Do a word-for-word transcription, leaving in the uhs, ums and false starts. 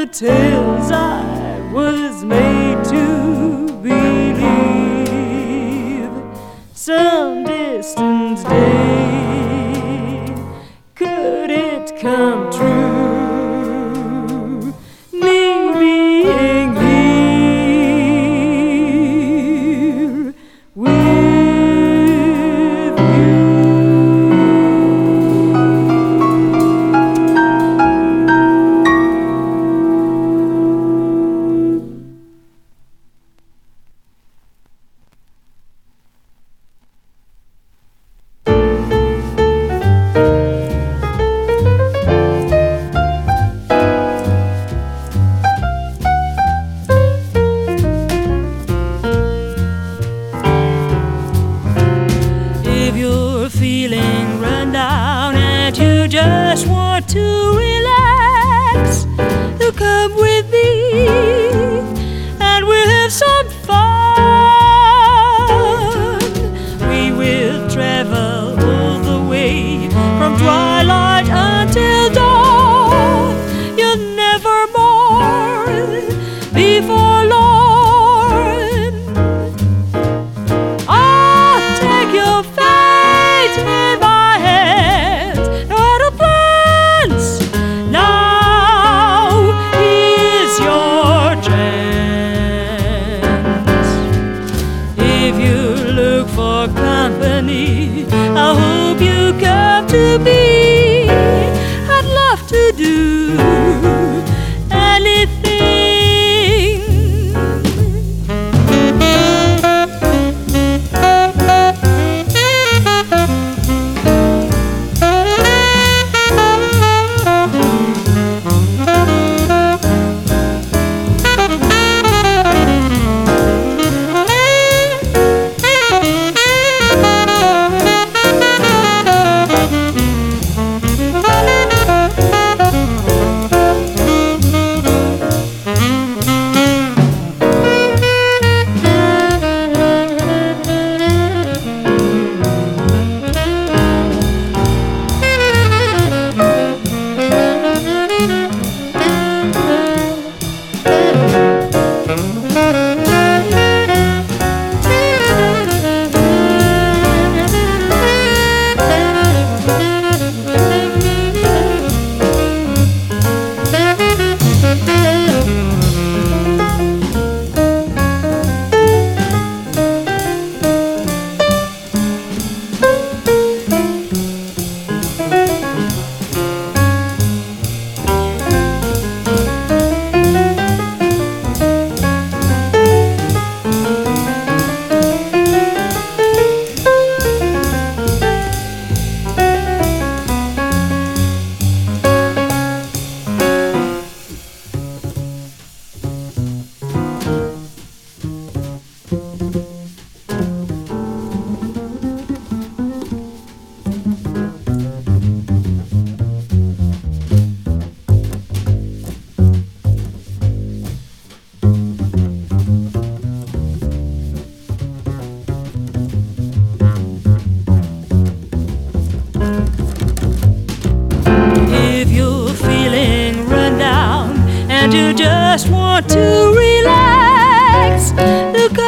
the tales I was made to believe. Some distant day, could it come true? Me being here with you. Feeling run down and you just want to relax, you come with me and we'll have some fun. We will travel all the way from twilight until dawn. You'll never more be forlorn. I'll take your in my hands, no other plans. Now is your chance. If you look for company, I hope you come to me. I'd love to do anything. You just want to relax, look